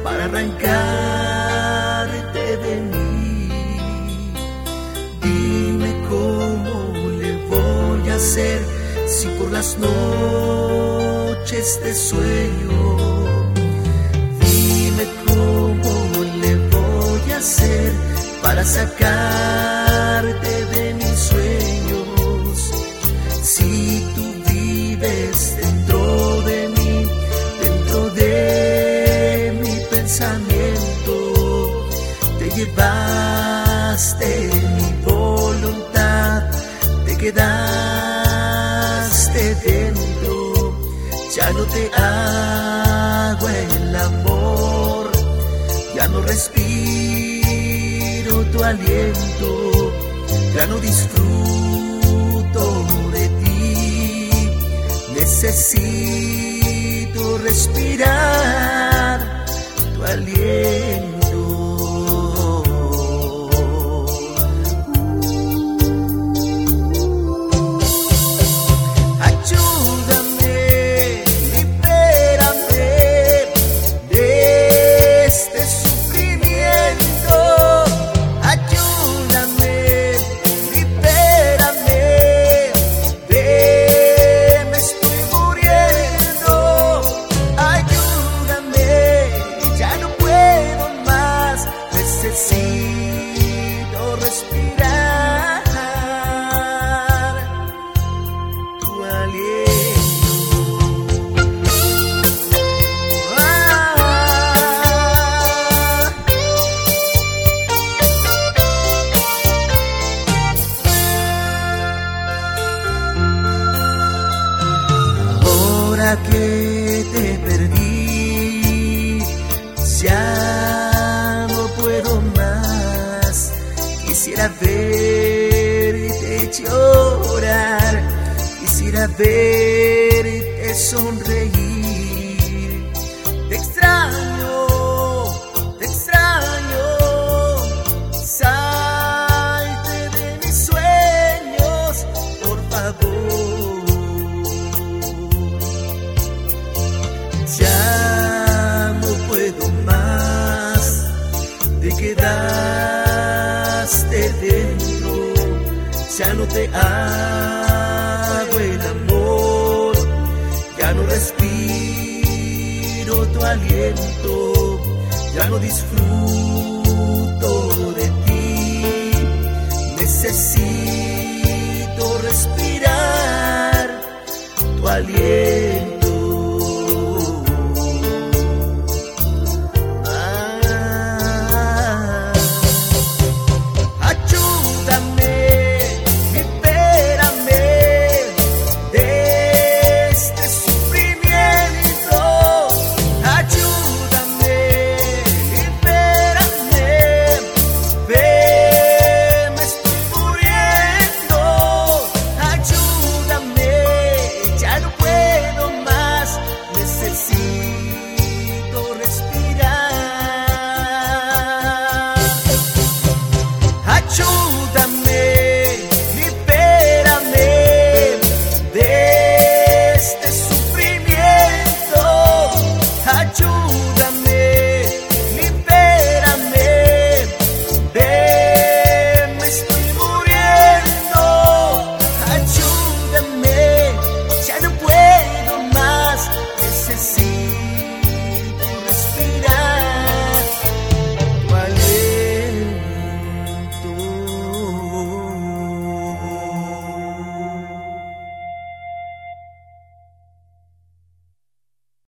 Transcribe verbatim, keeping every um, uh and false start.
para arrancarte de mí. Dime cómo le voy a hacer si por las noches te sueño. Dime cómo le voy a hacer para sacarte de mis sueños. Si tú vives dentro de mí, dentro de mi pensamiento, te llevaste mi voluntad, te quedaste dentro. Ya no te hago el amor, ya no respiro tu aliento, ya no disfruto de ti. Necesito respirar tu aliento. Necesito respirar tu aliento. Ah. Ahora que te perdí, ya quisiera verte llorar, quisiera verte sonreír. Te extraño, te extraño, salte de mis sueños, por favor. Ya no puedo más de quedaste dentro, ya no te hago el amor, ya no respiro tu aliento, ya no disfruto de ti. Necesito respirar tu aliento.